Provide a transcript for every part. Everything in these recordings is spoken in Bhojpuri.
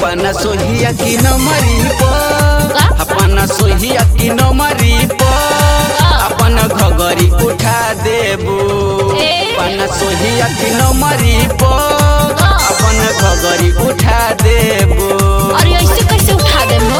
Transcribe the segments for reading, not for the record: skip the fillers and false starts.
अपना सोहिया की नमरी पर अपना सोहिया की नमरी पर अपन घगरी उठा देबू अपना सोहिया की नमरी पर अपन घगरी उठा देबू। अरे ऐसे कैसे उठा देबो?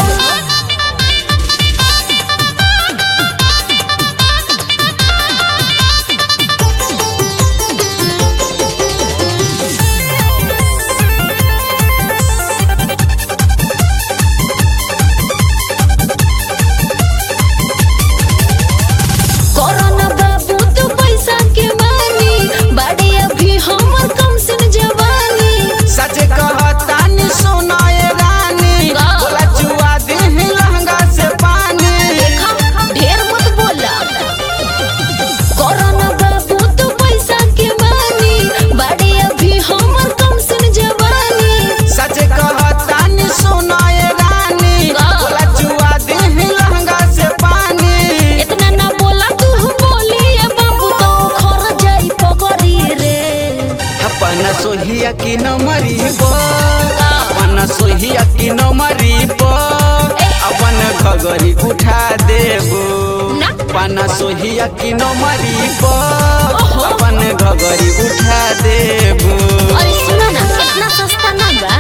अपना सोहिया की नमरी पर अपना सोहिया की नमरी पर अपन घगरी उठा देबू अपना सोहिया की नमरी पर अपन घगरी उठा देबू। अरे सुनो ना, इतना सस्ता ना बा।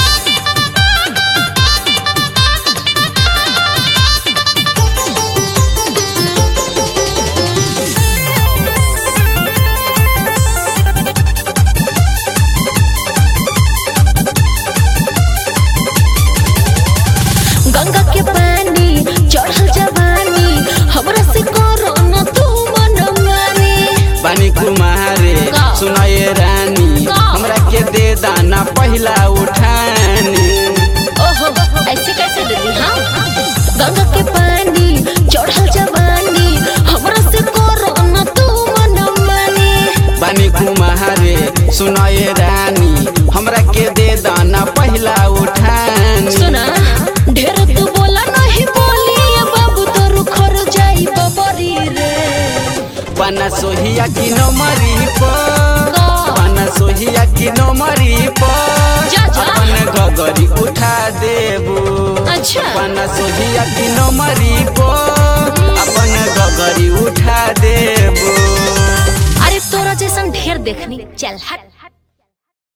गंगा के पानी चढ़ल जवानी हमरा से करो न तू मन मानी। पानी कुमारे सुनाए रानी हमरा के दे दाना पहला उठानी। ओहो ऐसे कैसे दे दी? हाँ गंगा के पानी चढ़ल जवानी हमरा से करो न तू मन मानी। पानी कुमारे सुनाए रानी हमरा के दे दाना पहला उठानी। सुना ढेर तू बोला नहीं बोली बाबू तोर खर जाई बबरी रे। अपना सोहिया की नमरी पर अपना सोहिया की नमरी पर अपन घगरी उठा देबू। अच्छा अपना सोहिया की नमरी पर अपन घगरी उठा देबू। अरे तोरा जैसन ढेर देखनी, चल हट।